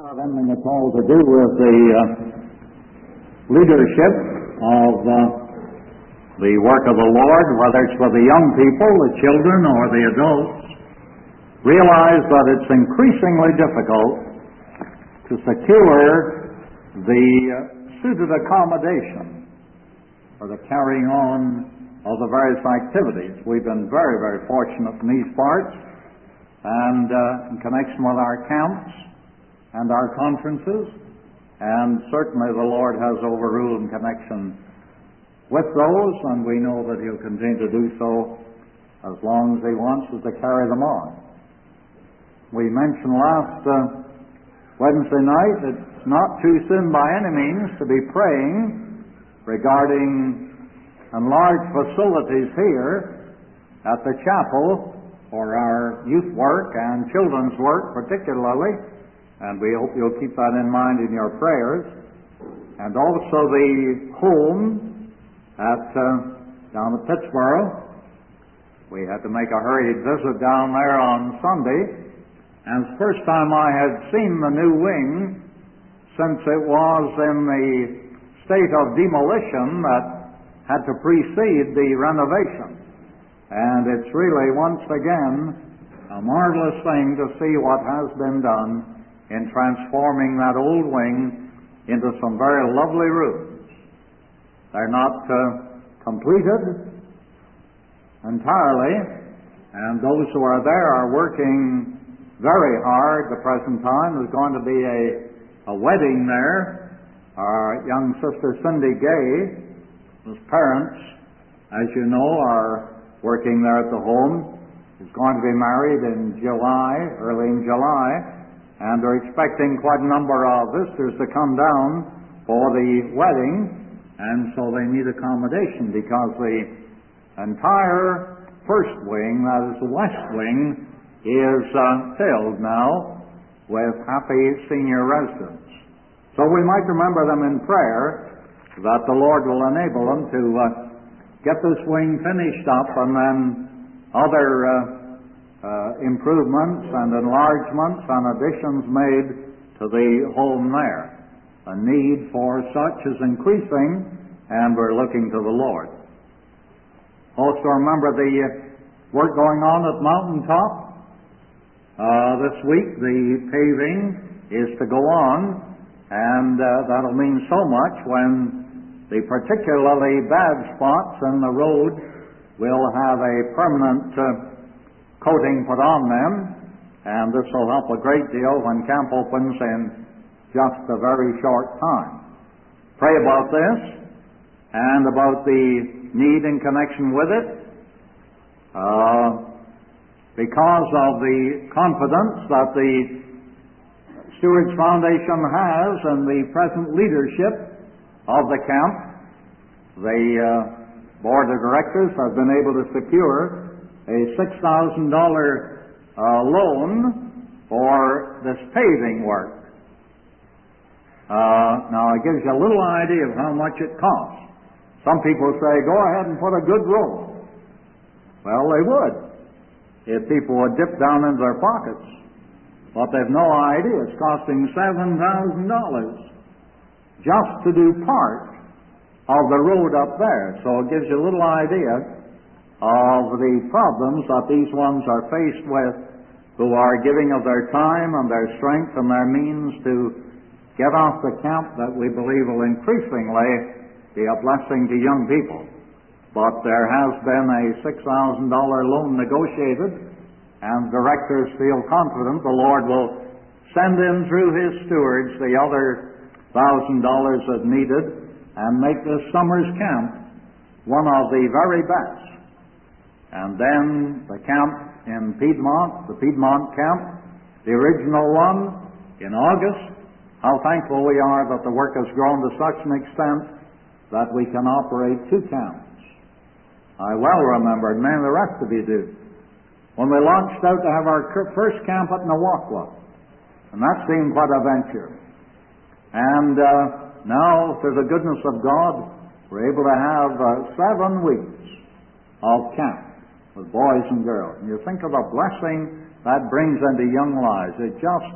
have anything at all to do with the leadership of the work of the Lord, whether it's for the young people, the children, or the adults, realize that it's increasingly difficult to secure the suited accommodation for the carrying on of the various activities. We've been very, very fortunate in these parts, and in connection with our camps and our conferences, and certainly the Lord has overruled in connection with those, and we know that He'll continue to do so as long as He wants us to carry them on. We mentioned last Wednesday night it's not too soon by any means to be praying regarding enlarged facilities here at the chapel for our youth work and children's work particularly, and we hope you'll keep that in mind in your prayers. And also the home at down at Pittsburgh. We had to make a hurried visit down there on Sunday, and it's the first time I had seen the new wing since it was in the state of demolition that had to precede the renovation. And it's really, once again, a marvelous thing to see what has been done in transforming that old wing into some very lovely rooms. They're not completed entirely, and those who are there are working very hard. The present time there's going to be a wedding there. Our young sister Cindy Gay, whose parents, as you know, are working there at the home, is going to be married in July, early in July, and they're expecting quite a number of visitors to come down for the wedding, and so they need accommodation because the entire first wing, that is the west wing, is filled now with happy senior residents. So we might remember them in prayer that the Lord will enable them to get this wing finished up, and then other improvements and enlargements and additions made to the home there. A need for such is increasing, and we're looking to the Lord. Also remember the work going on at Mountaintop. This week the paving is to go on, and that'll mean so much when the particularly bad spots in the road will have a permanent coating put on them, and this will help a great deal when camp opens in just a very short time. Pray about this and about the need in connection with it, because of the confidence that the Stewards Foundation has in the present leadership of the camp. The board of directors has been able to secure a $6,000 loan for this paving work. Now it gives you a little idea of how much it costs. Some people say, go ahead and put a good road. Well, they would, if people would dip down into their pockets. But they've no idea it's costing $7,000 just to do part of the road up there. So it gives you a little idea of the problems that these ones are faced with, who are giving of their time and their strength and their means to get off the camp that we believe will increasingly be a blessing to young people. But there has been a $6,000 loan negotiated, and directors feel confident the Lord will send in through His stewards the other $1,000 as needed, and make this summer's camp one of the very best. And then the camp in Piedmont, the Piedmont camp, the original one in August. How thankful we are that the work has grown to such an extent that we can operate 2 camps. I well remember, and many of the rest of you do, when we launched out to have our first camp at Nawakwa, and that seemed quite a venture. And now, through the goodness of God, we're able to have 7 weeks of camp with boys and girls. And you think of the blessing that brings into young lives. It just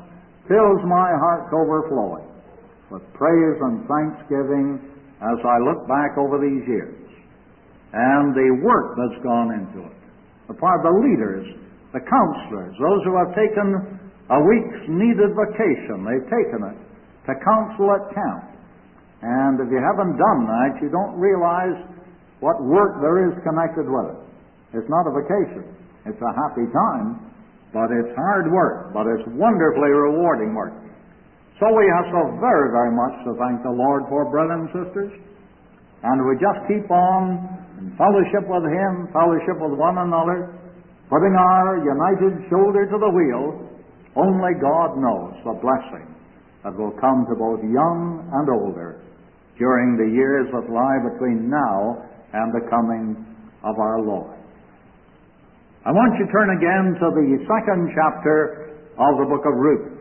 fills my heart overflowing with praise and thanksgiving as I look back over these years and the work that's gone into it. The part of the leaders, the counselors, those who have taken a week's needed vacation, they've taken it to counsel at camp. And if you haven't done that, you don't realize what work there is connected with it. It's not a vacation. It's a happy time, but it's hard work, but it's wonderfully rewarding work. So we have so very, very much to thank the Lord for, brothers and sisters. And we just keep on in fellowship with Him, fellowship with one another, putting our united shoulder to the wheel. Only God knows the blessing that will come to both young and older during the years that lie between now and the coming of our Lord. I want you to turn again to the 2nd chapter of the book of Ruth.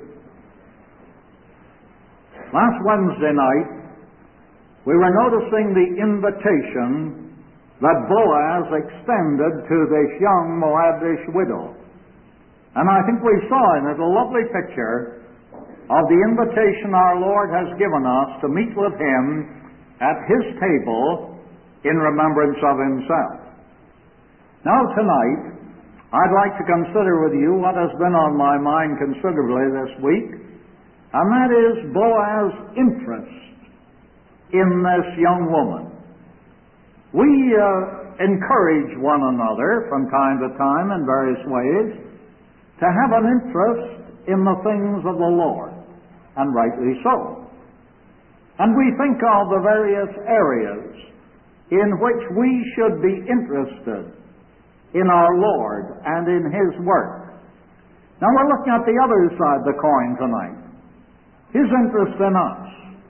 Last Wednesday night, we were noticing the invitation that Boaz extended to this young Moabish widow. And I think we saw in it a lovely picture of the invitation our Lord has given us to meet with Him at His table in remembrance of Himself. Now tonight, I'd like to consider with you what has been on my mind considerably this week, and that is Boaz's interest in this young woman. We encourage one another from time to time in various ways to have an interest in the things of the Lord, and rightly so. And we think of the various areas in which we should be interested in our Lord and in His work. Now we're looking at the other side of the coin tonight. His interest in us.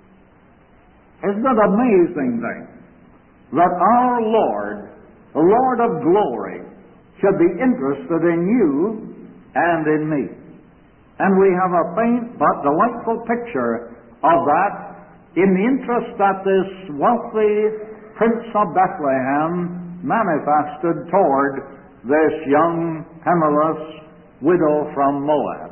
Isn't it an amazing thing that our Lord, the Lord of glory, should be interested in you and in me? And we have a faint but delightful picture of that in the interest that this wealthy Prince of Bethlehem manifested toward this young, penniless widow from Moab.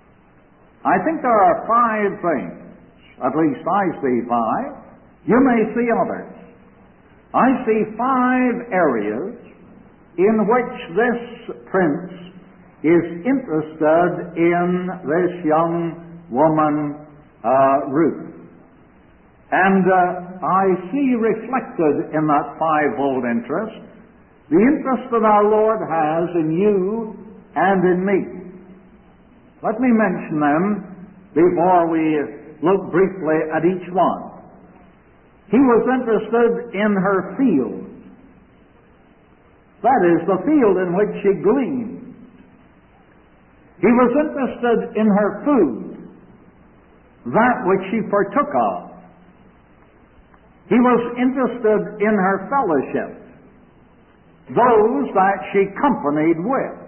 I think there are 5 things, at least I see 5. You may see others. I see 5 areas in which this prince is interested in this young woman, Ruth. And I see reflected in that 5-fold interest the interest that our Lord has in you and in me. Let me mention them before we look briefly at each one. He was interested in her field. That is, the field in which she gleaned. He was interested in her food, that which she partook of. He was interested in her fellowship, those that she companied with.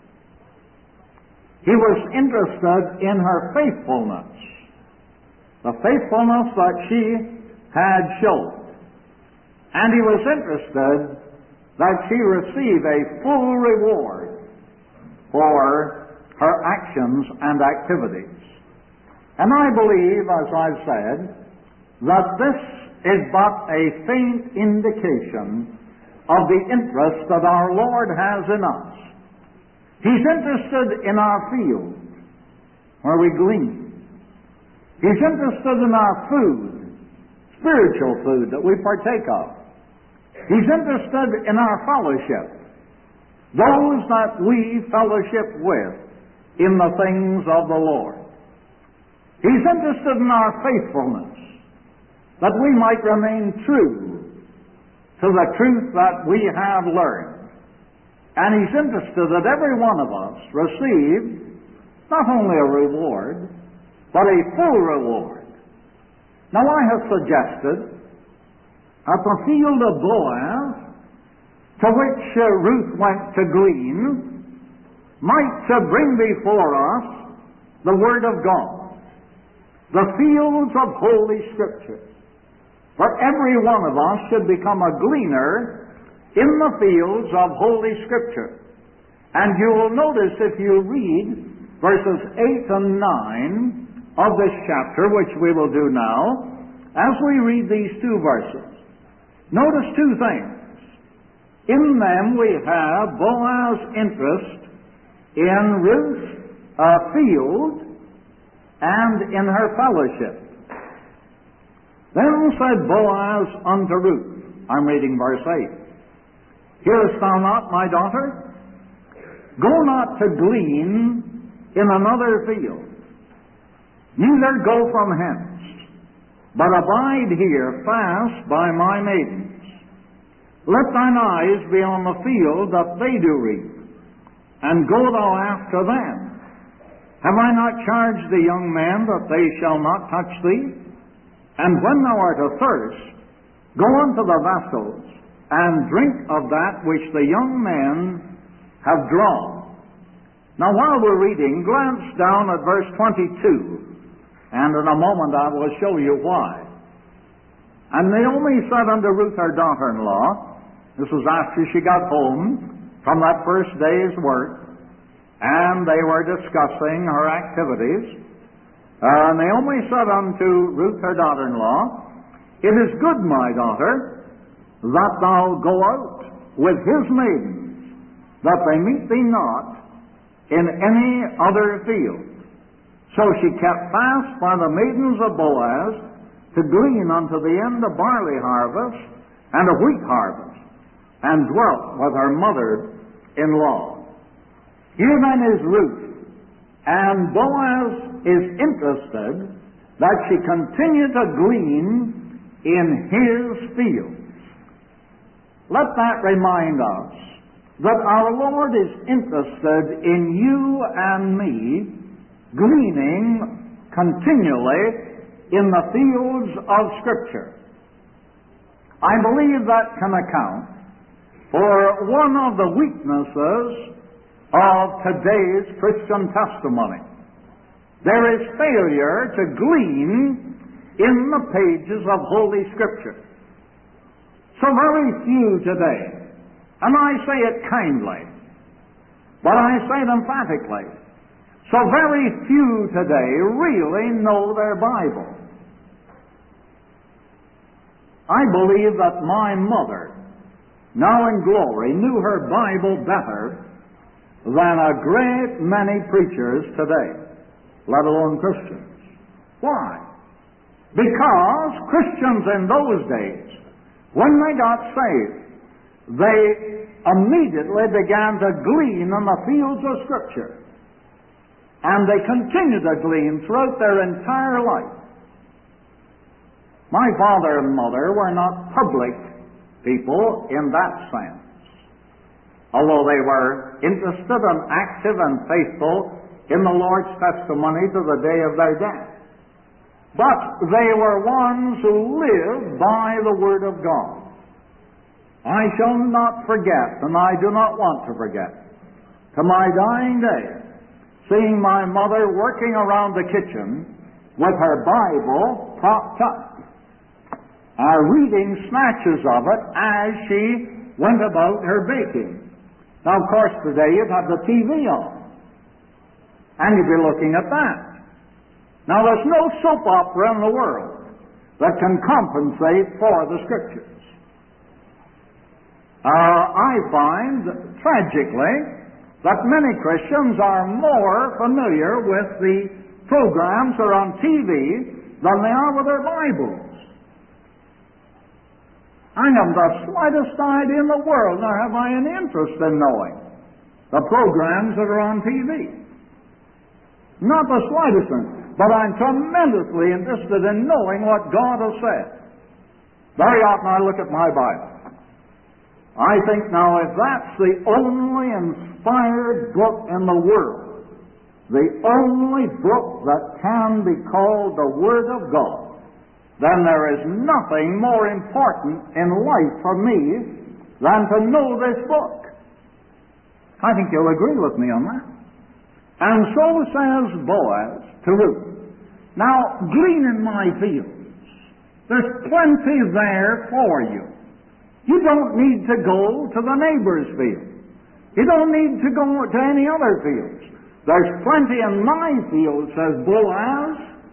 He was interested in her faithfulness, the faithfulness that she had shown. And he was interested that she receive a full reward for her actions and activities. And I believe, as I've said, that this is but a faint indication of the interest that our Lord has in us. He's interested in our field, where we glean. He's interested in our food, spiritual food that we partake of. He's interested in our fellowship, those that we fellowship with in the things of the Lord. He's interested in our faithfulness, that we might remain true to the truth that we have learned. And He's interested that every one of us receive not only a reward, but a full reward. Now I have suggested that the field of Boaz, to which Ruth went to glean, might bring before us the Word of God, the fields of Holy Scripture. For every one of us should become a gleaner in the fields of Holy Scripture. And you will notice if you read verses 8 and 9 of this chapter, which we will do now, as we read these two verses, notice two things. In them we have Boaz's interest in Ruth's field and in her fellowship. Then said Boaz unto Ruth, I'm reading verse 8, Hearest thou not, my daughter? Go not to glean in another field, neither go from hence, but abide here fast by my maidens. Let thine eyes be on the field that they do reap, and go thou after them. Have I not charged the young men that they shall not touch thee? And when thou art athirst, go unto the vessels, and drink of that which the young men have drawn. Now while we're reading, glance down at verse 22, and in a moment I will show you why. And Naomi said unto Ruth her daughter-in-law, this was after she got home from that first day's work, and they were discussing her activities. Naomi said unto Ruth her daughter-in-law, It is good, my daughter, that thou go out with his maidens, that they meet thee not in any other field. So she kept fast by the maidens of Boaz to glean unto the end of barley harvest and of wheat harvest, and dwelt with her mother-in-law. Here then is Ruth, and Boaz is interested that she continue to glean in his fields. Let that remind us that our Lord is interested in you and me gleaning continually in the fields of Scripture. I believe that can account for one of the weaknesses of today's Christian testimony. There is failure to glean in the pages of Holy Scripture. So very few today, and I say it kindly, but I say it emphatically, so very few today really know their Bible. I believe that my mother, now in glory, knew her Bible better than a great many preachers today, let alone Christians. Why? Because Christians in those days, when they got saved, they immediately began to glean in the fields of Scripture. And they continued to glean throughout their entire life. My father and mother were not public people in that sense, although they were interested and active and faithful in the Lord's testimony to the day of their death. But they were ones who lived by the Word of God. I shall not forget, and I do not want to forget, to my dying day, seeing my mother working around the kitchen with her Bible propped up, reading snatches of it as she went about her baking. Now, of course, today you'd have the TV on, and you'd be looking at that. Now, there's no soap opera in the world that can compensate for the Scriptures. I find, tragically, that many Christians are more familiar with the programs that are on TV than they are with their Bibles. I haven't the slightest idea in the world, nor have I any interest in knowing the programs that are on TV. Not the slightest interest, but I'm tremendously interested in knowing what God has said. Very often I look at my Bible. I think now, if that's the only inspired book in the world, the only book that can be called the Word of God, then there is nothing more important in life for me than to know this book. I think you'll agree with me on that. And so says Boaz to Ruth, now glean in my fields. There's plenty there for you. You don't need to go to the neighbor's field. You don't need to go to any other fields. There's plenty in my field, says Boaz,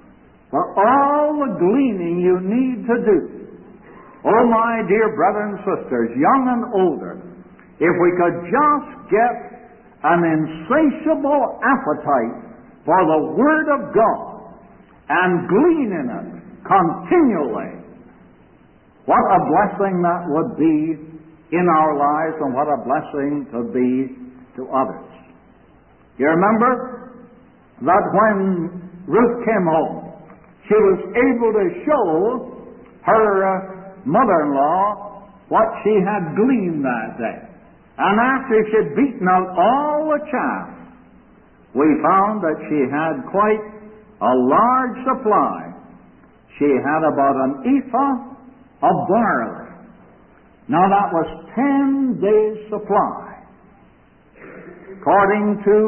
for all the gleaning you need to do. Oh, my dear brothers and sisters, young and older, if we could just get an insatiable appetite for the Word of God and glean in it continually, what a blessing that would be in our lives, and what a blessing to be to others. You remember that when Ruth came home, she was able to show her mother-in-law what she had gleaned that day. And after she had beaten out all the chaff, we found that she had quite a large supply. She had about an ephah of barley. Now that was 10 days' supply. According to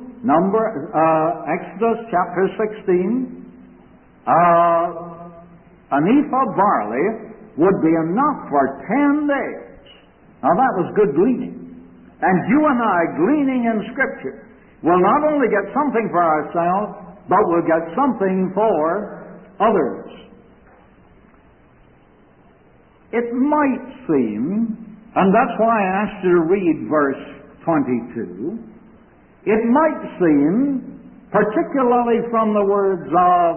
Exodus chapter 16, an ephah of barley would be enough for 10 days. Now that was good gleaning. And you and I, gleaning in Scripture, will not only get something for ourselves, but we'll get something for others. It might seem, and that's why I asked you to read verse 22, it might seem, particularly from the words of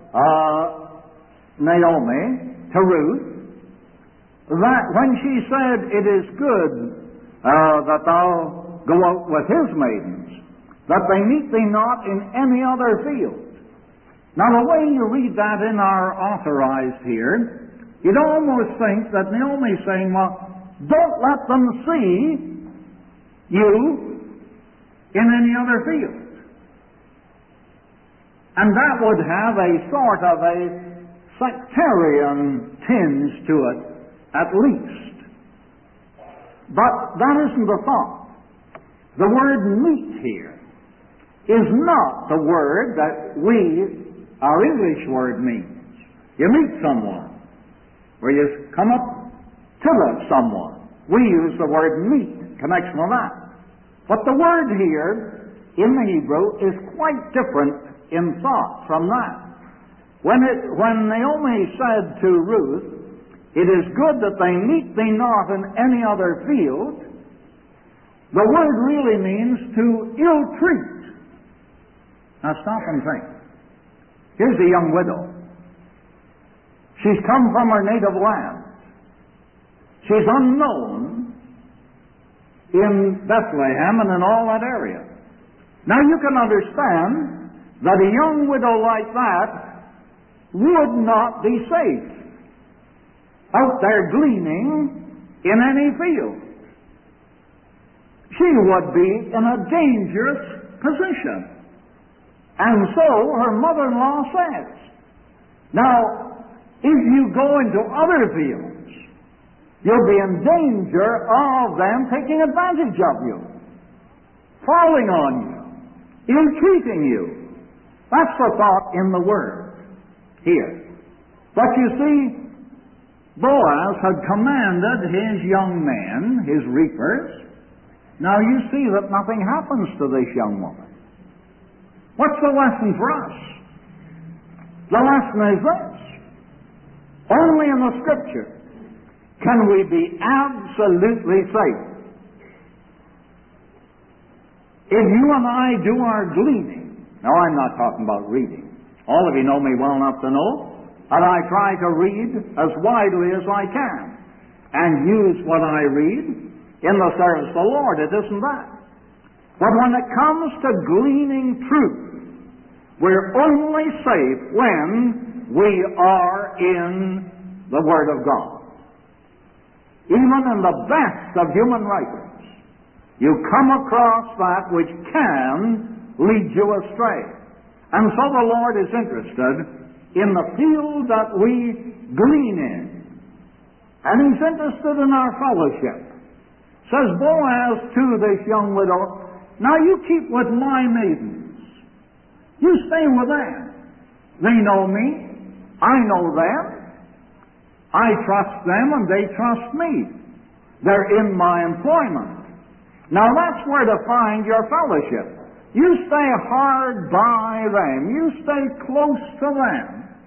Naomi to Ruth, that when she said, "It is good that thou go out with his maidens, that they meet thee not in any other field." Now, the way you read that in our authorized here, you'd almost think that Naomi's saying, well, don't let them see you in any other field. And that would have a sort of a sectarian tinge to it, at least. But that isn't the thought. The word meet here is not the word that our English word means. You meet someone, where you come up to someone. We use the word meet in connection with that. But the word here in the Hebrew is quite different in thought from that. When Naomi said to Ruth, "It is good that they meet thee not in any other field," the word really means to ill-treat. Now stop and think. Here's a young widow. She's come from her native land. She's unknown in Bethlehem and in all that area. Now you can understand that a young widow like that would not be safe out there gleaning in any field. She would be in a dangerous position. And so her mother-in-law says, now, if you go into other fields, you'll be in danger of them taking advantage of you, falling on you, ill-treating you. That's the thought in the Word here. But you see, Boaz had commanded his young men, his reapers. Now you see that nothing happens to this young woman. What's the lesson for us? The lesson is this. Only in the Scripture can we be absolutely safe. If you and I do our gleaning, now I'm not talking about reading. All of you know me well enough to know that I try to read as widely as I can and use what I read in the service of the Lord. It isn't that. But when it comes to gleaning truth, we're only safe when we are in the Word of God. Even in the best of human writings, you come across that which can lead you astray. And so the Lord is interested in the field that we glean in. And He's interested in our fellowship. Says Boaz to this young widow, now you keep with my maidens. You stay with them. They know me. I know them. I trust them and they trust me. They're in my employment. Now that's where to find your fellowship. You stay hard by them. You stay close to them.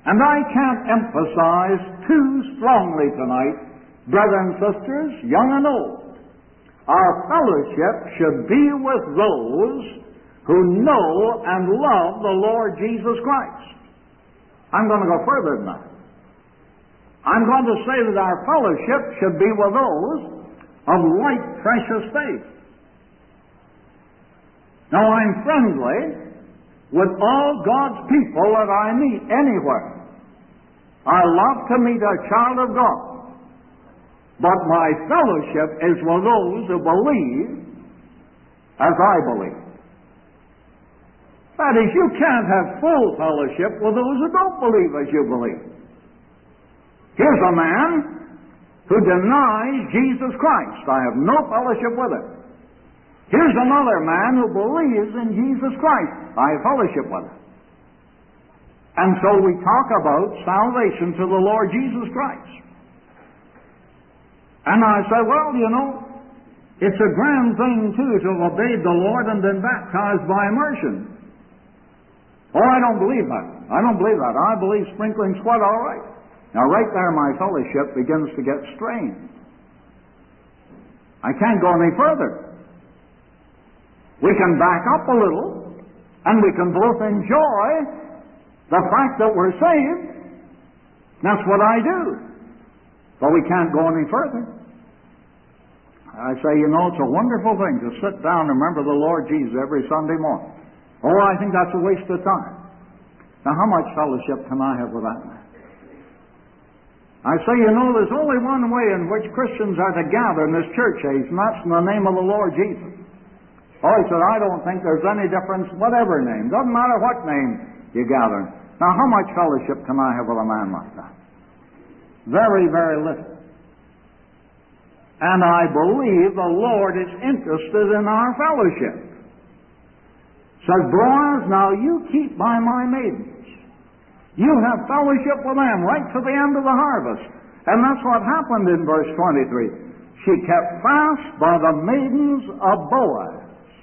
And I can't emphasize too strongly tonight, brothers and sisters, young and old, our fellowship should be with those who know and love the Lord Jesus Christ. I'm going to go further than that. I'm going to say that our fellowship should be with those of like precious faith. Now, I'm friendly with all God's people that I meet anywhere. I love to meet a child of God. But my fellowship is with those who believe as I believe. That is, you can't have full fellowship with those who don't believe as you believe. Here's a man who denies Jesus Christ. I have no fellowship with him. Here's another man who believes in Jesus Christ. I have fellowship with him. And so we talk about salvation to the Lord Jesus Christ. And I say, well, you know, it's a grand thing, too, to have obeyed the Lord and been baptized by immersion. Oh, I don't believe that. I don't believe that. I believe sprinkling sweat all right. Now, right there, my fellowship begins to get strained. I can't go any further. We can back up a little, and we can both enjoy the fact that we're saved. That's what I do. But we can't go any further. I say, you know, it's a wonderful thing to sit down and remember the Lord Jesus every Sunday morning. Oh, I think that's a waste of time. Now, how much fellowship can I have with that man? I say, you know, there's only one way in which Christians are to gather in this church age, and that's in the name of the Lord Jesus. Oh, he said, I don't think there's any difference, whatever name. Doesn't matter what name you gather. Now, how much fellowship can I have with a man like that? Very, very little. And I believe the Lord is interested in our fellowship. Says, Boaz, now you keep by my maidens. You have fellowship with them right to the end of the harvest. And that's what happened in verse 23. She kept fast by the maidens of Boaz.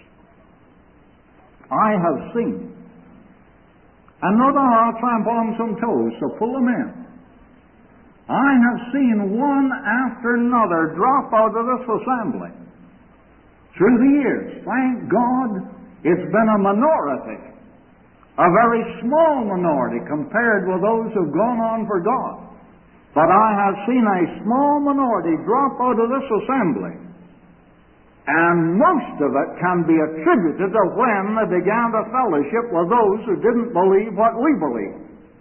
I have seen. And no doubt I'll trample on some toes, so pull them in. I have seen one after another drop out of this assembly. Through the years, thank God, it's been a minority. A very small minority compared with those who've gone on for God. But I have seen a small minority drop out of this assembly. And most of it can be attributed to when they began to fellowship with those who didn't believe what we believe.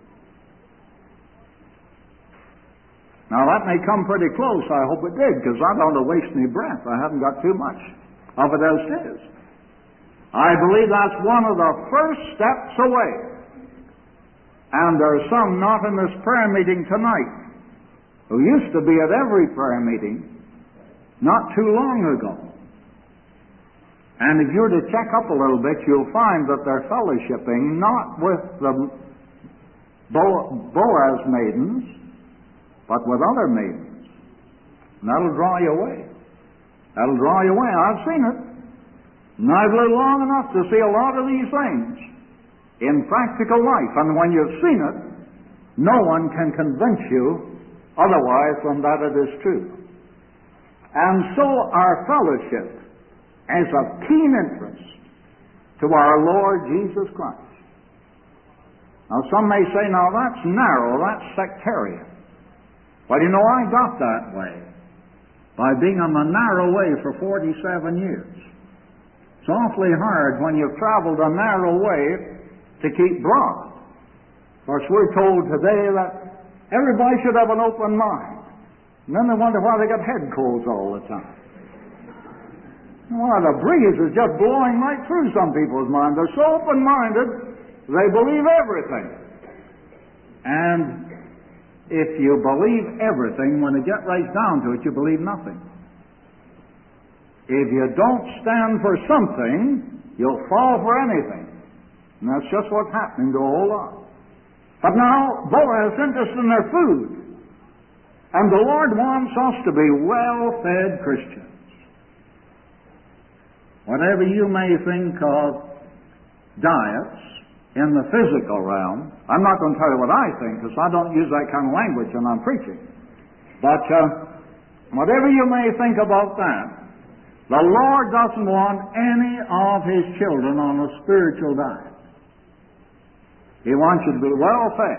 Now that may come pretty close, I hope it did, because I don't want to waste any breath. I haven't got too much of it as it is. I believe that's one of the first steps away. And there are some not in this prayer meeting tonight who used to be at every prayer meeting not too long ago. And if you were to check up a little bit, you'll find that they're fellowshipping not with the Boaz maidens, but with other maidens. And that'll draw you away. That'll draw you away. I've seen it. And I've lived long enough to see a lot of these things in practical life. And when you've seen it, no one can convince you otherwise than that it is true. And so our fellowship is of keen interest to our Lord Jesus Christ. Now some may say, now that's narrow, that's sectarian. Well, you know, I got that way by being on the narrow way for 47 years. It's awfully hard when you've traveled a narrow way to keep broad. Of course, we're told today that everybody should have an open mind. And then they wonder why they got head colds all the time. Well, the breeze is just blowing right through some people's minds. They're so open-minded, they believe everything. And if you believe everything, when it gets right down to it, you believe nothing. If you don't stand for something, you'll fall for anything. And that's just what's happening to a whole lot. But now, Boaz is interested in their food. And the Lord wants us to be well-fed Christians. Whatever you may think of diets, in the physical realm. I'm not going to tell you what I think, because I don't use that kind of language when I'm preaching. But whatever you may think about that, the Lord doesn't want any of His children on a spiritual diet. He wants you to be well fed.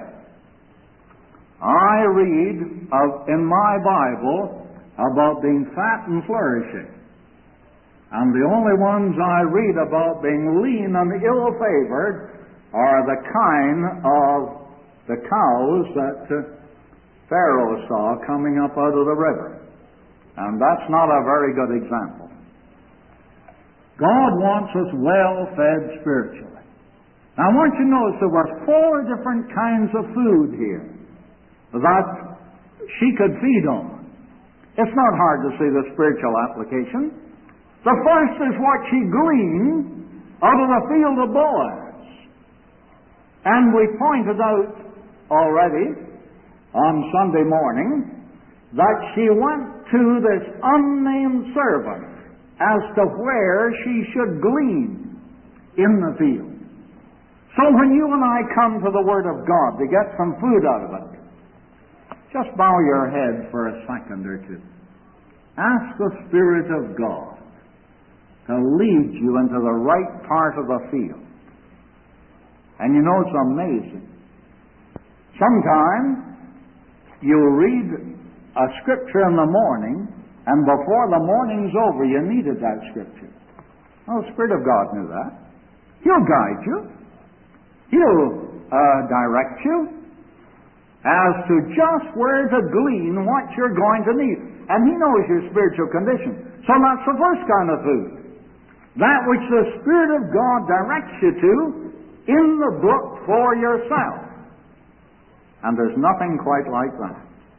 I read in my Bible about being fat and flourishing. And the only ones I read about being lean and ill-favored are the kind of the cows that Pharaoh saw coming up out of the river. And that's not a very good example. God wants us well-fed spiritually. Now I want you to notice there were 4 different kinds of food here that she could feed on. It's not hard to see the spiritual application. The first is what she gleaned out of the field of Boaz. And we pointed out already on Sunday morning that she went to this unnamed servant as to where she should glean in the field. So when you and I come to the Word of God to get some food out of it, just bow your head for a second or two. Ask the Spirit of God to lead you into the right part of the field. And you know, it's amazing. Sometimes you'll read a scripture in the morning, and before the morning's over, you needed that scripture. Oh, the Spirit of God knew that. He'll guide you. He'll direct you as to just where to glean what you're going to need. And He knows your spiritual condition. So that's the first kind of food. That which the Spirit of God directs you to in the book for yourself. And there's nothing quite like that.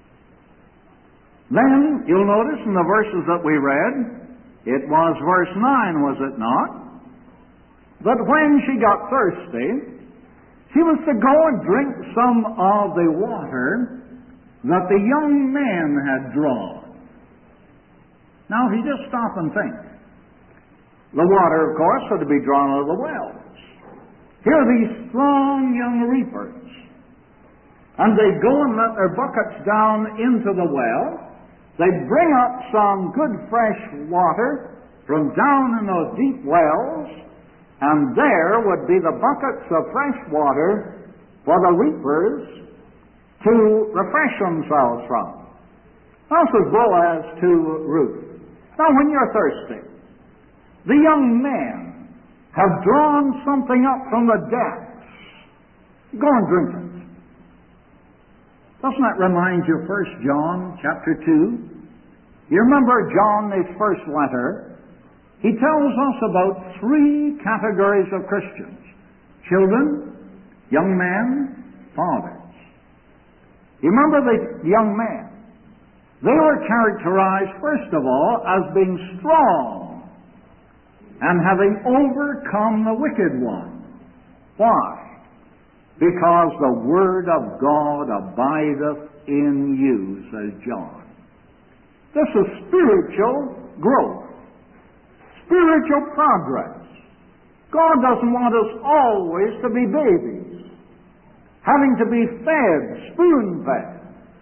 Then, you'll notice in the verses that we read, it was verse 9, was it not? That when she got thirsty, she was to go and drink some of the water that the young man had drawn. Now, if you just stop and think, the water, of course, had to be drawn out of the wells. Here are these strong young reapers. And they go and let their buckets down into the well. They bring up some good fresh water from down in those deep wells, and there would be the buckets of fresh water for the reapers to refresh themselves from. This is Boaz to Ruth. Now, when you're thirsty, the young men have drawn something up from the depths. Go and drink it. Doesn't that remind you of 1 John chapter 2? You remember John, his first letter? He tells us about 3 categories of Christians. Children, young men, fathers. You remember the young men? They were characterized, first of all, as being strong and having overcome the wicked one. Why? Because the Word of God abideth in you, says John. This is spiritual growth, spiritual progress. God doesn't want us always to be babies, having to be fed, spoon-fed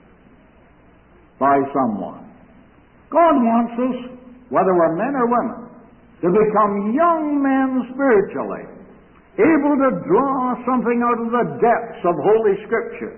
by someone. God wants us, whether we're men or women, to become young men spiritually, able to draw something out of the depths of Holy Scripture.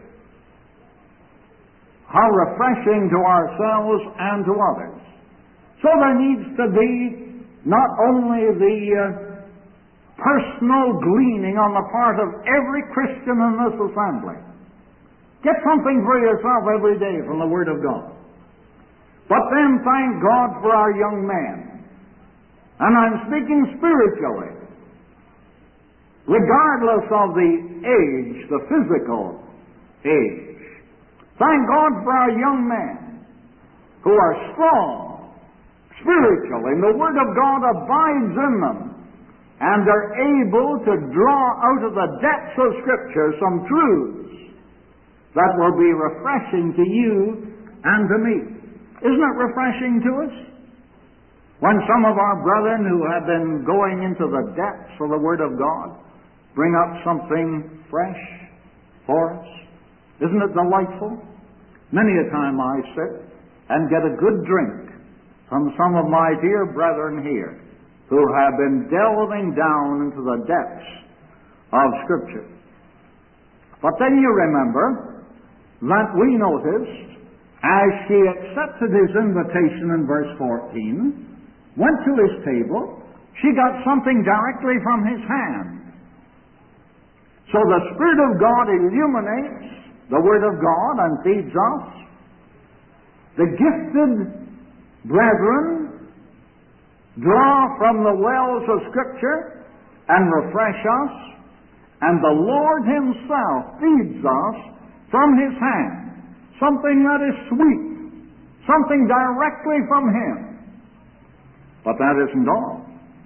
How refreshing to ourselves and to others. So there needs to be not only the personal gleaning on the part of every Christian in this assembly. Get something for yourself every day from the Word of God. But then thank God for our young men. And I'm speaking spiritually. Regardless of the age, the physical age. Thank God for our young men who are strong spiritually, and the Word of God abides in them, and they're able to draw out of the depths of Scripture some truths that will be refreshing to you and to me. Isn't it refreshing to us? When some of our brethren who have been going into the depths of the Word of God bring up something fresh for us? Isn't it delightful? Many a time I sit and get a good drink from some of my dear brethren here who have been delving down into the depths of Scripture. But then you remember that we noticed, as she accepted his invitation in verse 14, went to his table, she got something directly from his hand. So the Spirit of God illuminates the Word of God and feeds us. The gifted brethren draw from the wells of Scripture and refresh us, and the Lord Himself feeds us from His hand, something that is sweet, something directly from Him. But that isn't all.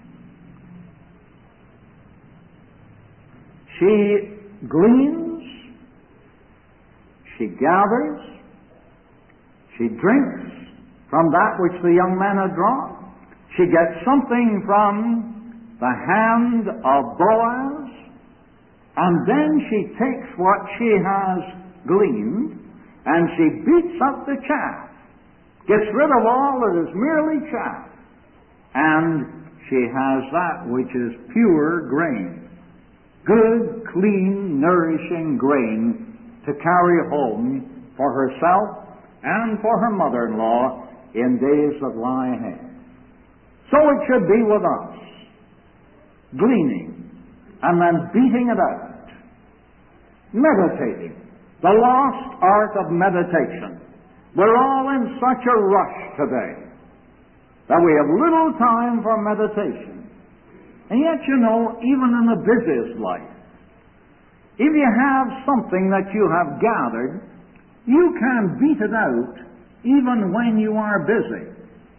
She gleans, she gathers, she drinks from that which the young man had drawn. She gets something from the hand of Boaz, and then she takes what she has gleaned and she beats up the chaff, gets rid of all that is merely chaff, and she has that which is pure grain. Good, clean, nourishing grain to carry home for herself and for her mother-in-law in days that lie ahead. So it should be with us, gleaning and then beating it out, meditating, the lost art of meditation. We're all in such a rush today that we have little time for meditation. And yet, you know, even in the busiest life, if you have something that you have gathered, you can beat it out even when you are busy.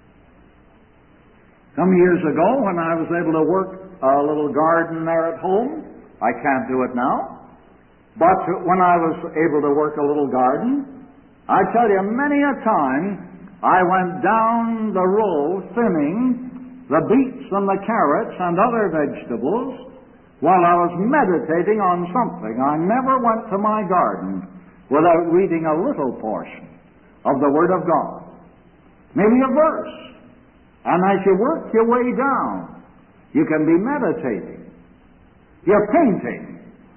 Some years ago, when I was able to work a little garden there at home, I can't do it now, but when I was able to work a little garden, I tell you, many a time I went down the row thinning the beets and the carrots and other vegetables while I was meditating on something. I never went to my garden without reading a little portion of the Word of God. Maybe a verse. And as you work your way down, you can be meditating. You're painting.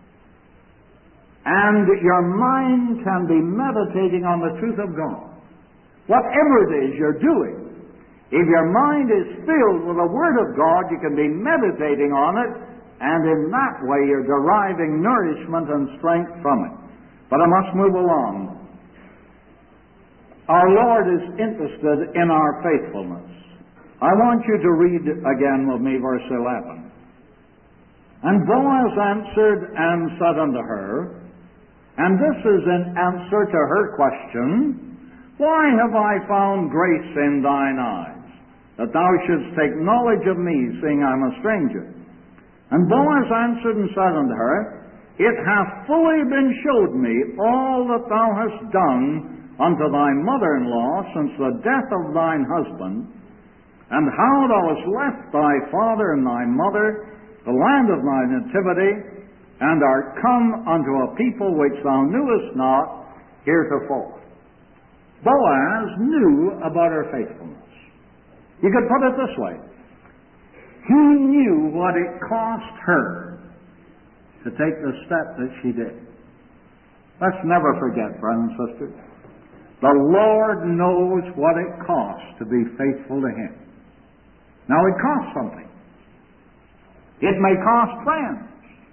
And your mind can be meditating on the truth of God. Whatever it is you're doing, if your mind is filled with the Word of God, you can be meditating on it, and in that way you're deriving nourishment and strength from it. But I must move along. Our Lord is interested in our faithfulness. I want you to read again with me verse 11. And Boaz answered and said unto her, and this is in answer to her question, why have I found grace in thine eyes, that thou shouldst take knowledge of me, seeing I am a stranger? And Boaz answered and said unto her, it hath fully been showed me all that thou hast done unto thy mother-in-law since the death of thine husband, and how thou hast left thy father and thy mother, the land of thy nativity, and art come unto a people which thou knewest not heretofore. Boaz knew about her faithfulness. You could put it this way. He knew what it cost her to take the step that she did. Let's never forget, brothers and sisters, the Lord knows what it costs to be faithful to Him. Now, it costs something. It may cost friends.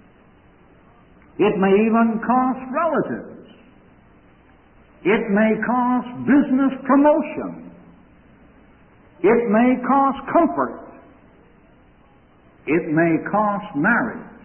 It may even cost relatives. It may cost business promotion. It may cost comfort. It may cost marriage.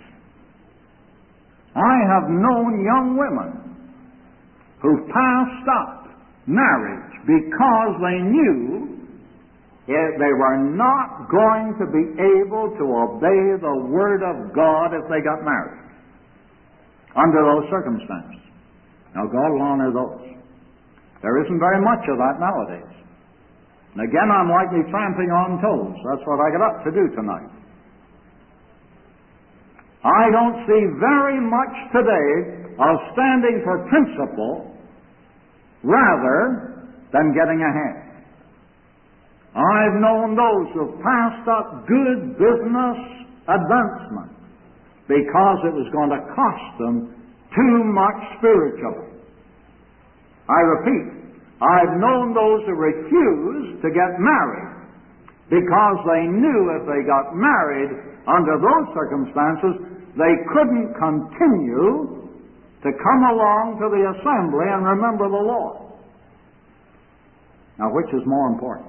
I have known young women who passed up marriage because they knew they were not going to be able to obey the Word of God if they got married under those circumstances. Now, God will honor those. There isn't very much of that nowadays. And again, I'm likely tramping on toes. That's what I got up to do tonight. I don't see very much today of standing for principle rather than getting ahead. I've known those who've passed up good business advancement because it was going to cost them too much spiritually. I repeat, I've known those who refused to get married because they knew if they got married under those circumstances, they couldn't continue to come along to the assembly and remember the Lord. Now, which is more important?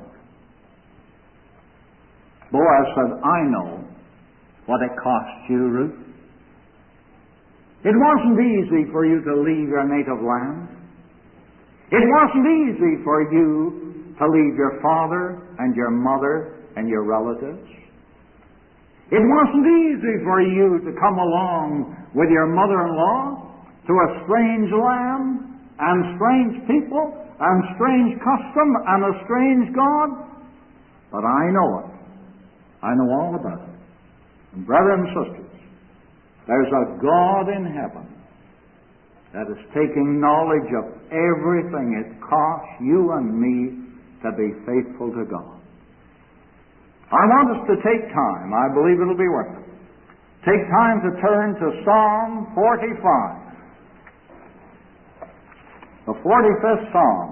Boaz said, I know what it cost you, Ruth. It wasn't easy for you to leave your native land. It wasn't easy for you to leave your father and your mother and your relatives. It wasn't easy for you to come along with your mother-in-law to a strange land and strange people and strange custom and a strange God. But I know it. I know all about it. And brothers and sisters, there's a God in heaven that is taking knowledge of everything it costs you and me to be faithful to God. I want us to take time. I believe it'll be worth it. Take time to turn to Psalm 45. The 45th Psalm.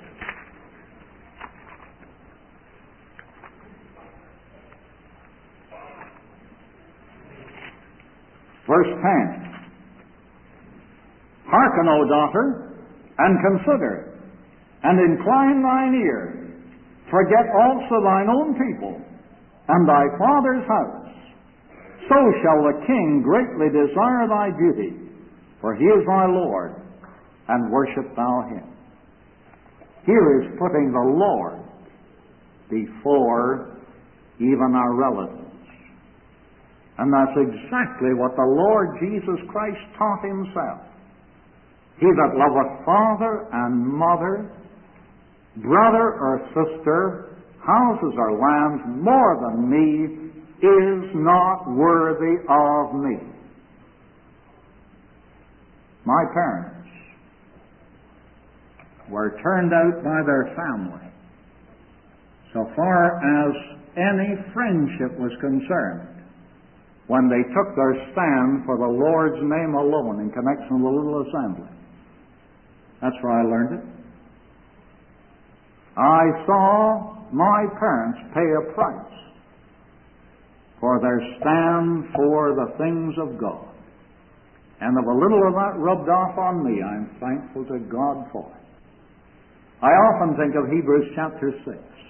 Verse 10. Hearken, O daughter, and consider, and incline thine ear. Forget also thine own people, and thy father's house. So shall the king greatly desire thy beauty, for he is thy Lord, and worship thou him. Here is putting the Lord before even our relatives. And that's exactly what the Lord Jesus Christ taught himself. He that loveth father and mother, brother or sister, houses or lands more than me, is not worthy of me. My parents were turned out by their family so far as any friendship was concerned when they took their stand for the Lord's name alone in connection with the little assembly. That's where I learned it. I saw my parents pay a price for their stand for the things of God. And if a little of that rubbed off on me, I'm thankful to God for it. I often think of Hebrews chapter 6.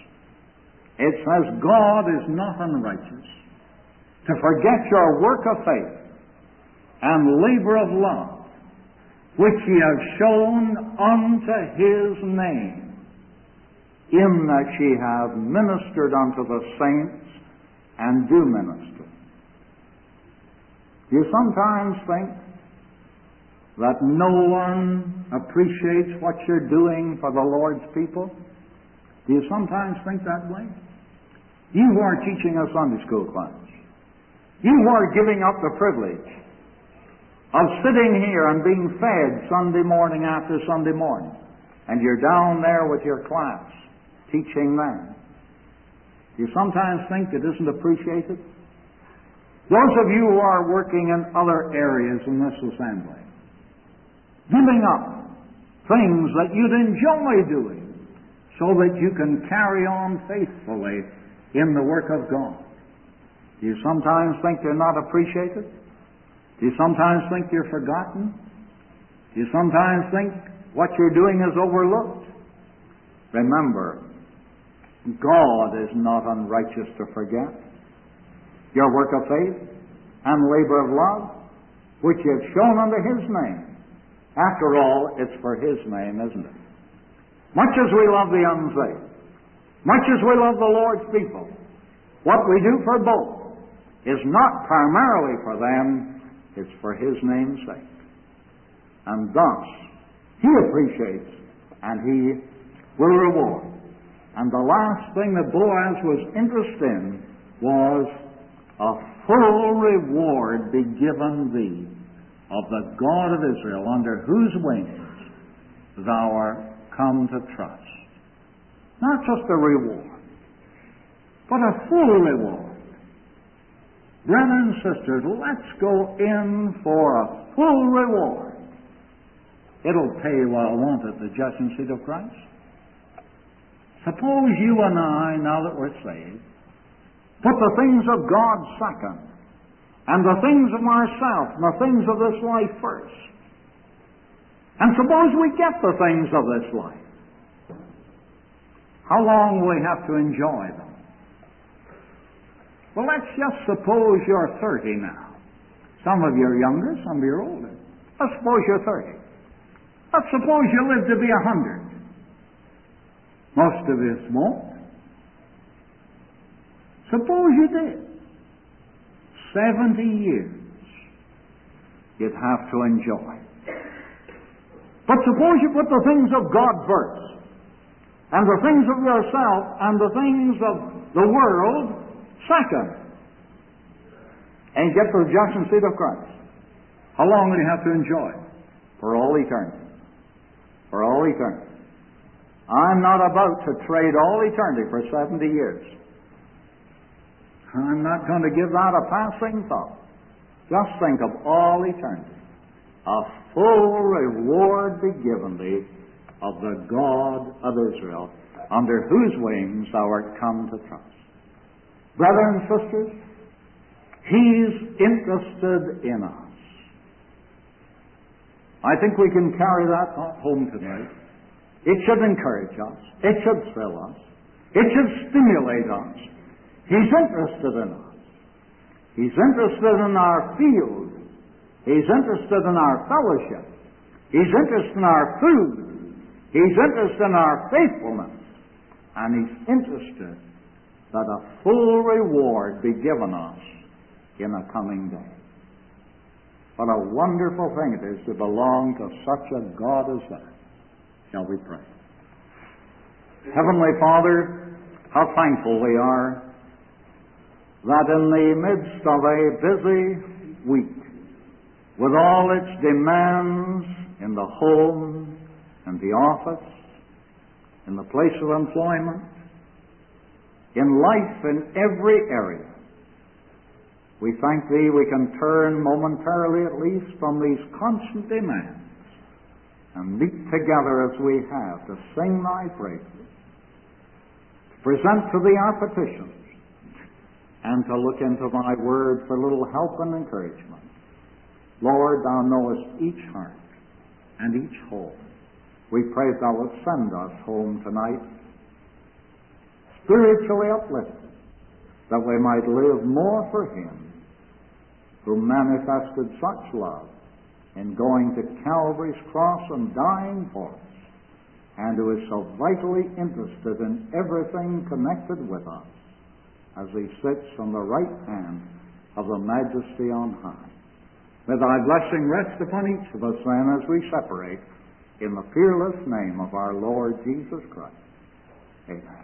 It says, God is not unrighteous to forget your work of faith and labor of love, which ye have shown unto his name, in that ye have ministered unto the saints and do minister. Do you sometimes think that no one appreciates what you're doing for the Lord's people? Do you sometimes think that way? You who are teaching a Sunday school class, you who are giving up the privilege of sitting here and being fed Sunday morning after Sunday morning, and you're down there with your class teaching them, do you sometimes think it isn't appreciated? Those of you who are working in other areas in this assembly, giving up things that you'd enjoy doing so that you can carry on faithfully in the work of God. Do you sometimes think you're not appreciated? Do you sometimes think you're forgotten? Do you sometimes think what you're doing is overlooked? Remember, God is not unrighteous to forget your work of faith and labor of love, which you have shown unto his name. After all, it's for his name, isn't it? Much as we love the unsaved, much as we love the Lord's people, what we do for both is not primarily for them, it's for his name's sake. And thus, he appreciates and he will reward. And the last thing that Boaz was interested in was a full reward be given thee of the God of Israel, under whose wings thou art come to trust. Not just a reward, but a full reward. Brethren and sisters, let's go in for a full reward. It'll pay well, won't it, the judgment seat of Christ? Suppose you and I, now that we're saved, put the things of God second, and the things of ourselves, and the things of this life first. And suppose we get the things of this life. How long will we have to enjoy them? Well, let's just suppose you're 30 now. Some of you are younger, some of you are older. Let's suppose you're 30. Let's suppose you live to be 100. Most of us won't. Suppose you did. 70 years you'd have to enjoy. But suppose you put the things of God first, and the things of yourself, and the things of the world second, and get to the judgment seat of Christ. How long will you have to enjoy? For all eternity. For all eternity. I'm not about to trade all eternity for 70 years. I'm not going to give that a passing thought. Just think of all eternity. A full reward be given thee of the God of Israel, under whose wings thou art come to trust. Brothers and sisters, He's interested in us. I think we can carry that home tonight. It should encourage us. It should thrill us. It should stimulate us. He's interested in us. He's interested in our field. He's interested in our fellowship. He's interested in our food. He's interested in our faithfulness. And He's interested that a full reward be given us in a coming day. What a wonderful thing it is to belong to such a God as that. Shall we pray? Heavenly Father, how thankful we are that in the midst of a busy week, with all its demands in the home and the office, in the place of employment, in life in every area, we thank Thee we can turn momentarily at least from these constant demands and meet together as we have to sing Thy praises, to present to Thee our petitions, and to look into Thy Word for a little help and encouragement. Lord, Thou knowest each heart and each home. We pray Thou wilt send us home tonight spiritually uplifted, that we might live more for Him who manifested such love in going to Calvary's cross and dying for us, and who is so vitally interested in everything connected with us as He sits on the right hand of the Majesty on high. May Thy blessing rest upon each of us then as we separate, in the fearless name of our Lord Jesus Christ. Amen.